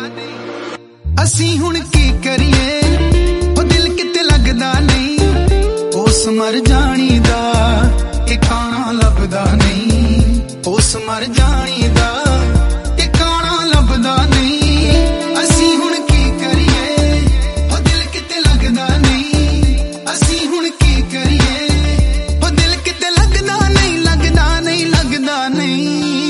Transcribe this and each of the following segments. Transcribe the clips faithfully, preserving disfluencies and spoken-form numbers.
ਅਸੀਂ ਹੁਣ ਕੀ ਕਰੀਏ, ਉਹ ਦਿਲ ਕਿਤੇ ਲੱਗਦਾ ਨਹੀਂ, ਉਸ ਮਰ ਜਾਣੀ ਦਾ ਟਿਕਾਣਾ ਲੱਭਦਾ ਨਹੀਂ, ਉਸ ਮਰ ਜਾਣੀ ਦਾ ਟਿਕਾਣਾ ਲੱਭਦਾ ਨਹੀਂ। ਅਸੀਂ ਹੁਣ ਕੀ ਕਰੀਏ, ਉਹ ਦਿਲ ਕਿਤੇ ਲੱਗਦਾ ਨਹੀਂ, ਅਸੀਂ ਹੁਣ ਕੀ ਕਰੀਏ, ਉਹ ਦਿਲ ਕਿਤੇ ਲੱਗਦਾ ਨਹੀਂ, ਲੱਗਦਾ ਨਹੀਂ, ਲੱਗਦਾ ਨਹੀਂ।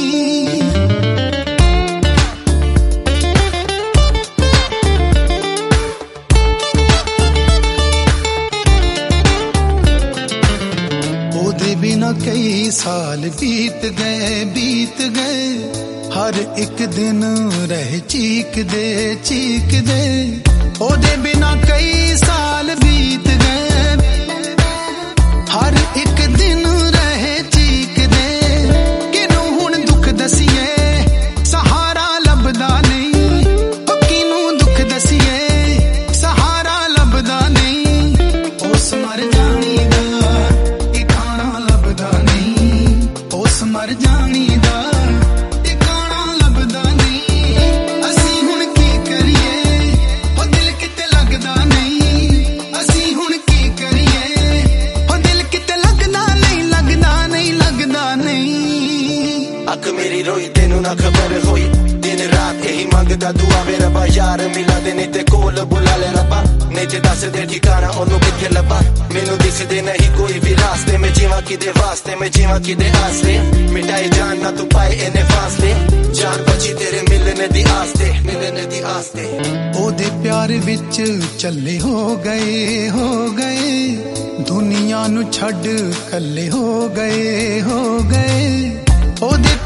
बिना कई साल बीत गए बीत गए, हर एक दिन रह चीक दे चीक दे। ओदे बिना कई साल बीत गए, हर एक दिन रहे चीक दे। किनू हुण दुख दसीए, सहारा लभदा नहीं, ओ किनू दुख दसीए, सहारा लभदा नहीं। उस मर जानी मर जानी दा ठिकाना लभदा नहीं। असी हुण की करिए, ओ दिल किते लगदा नहीं, असी हुण की करिए, ओ दिल किते लगदा नहीं, लगदा नहीं, लगदा नहीं। अख मेरी रोई तेनू ना खबर होई, दिन रात यही मंगदा दुआ वे रब्बा, यार मिला दे नहीं ते कोल बुला ले रब्बा, नहीं ते दस दे ठिकाना ओनू किथे लब्बा। मैनू दिसदे नहीं कोई भी रास्ते, मैं जीवा किदे वास्ते, मैं जीवा किदे आसरे, मिटाई जान ना तू पाए इन्ने फासले, जान बची तेरे मिलने दी आस्ते, मिलने दी आस्ते। ओदे प्यार विच चले हो गए हो गए, दुनिया नू छड्ड कल्ले हो गए हो गए। ओदे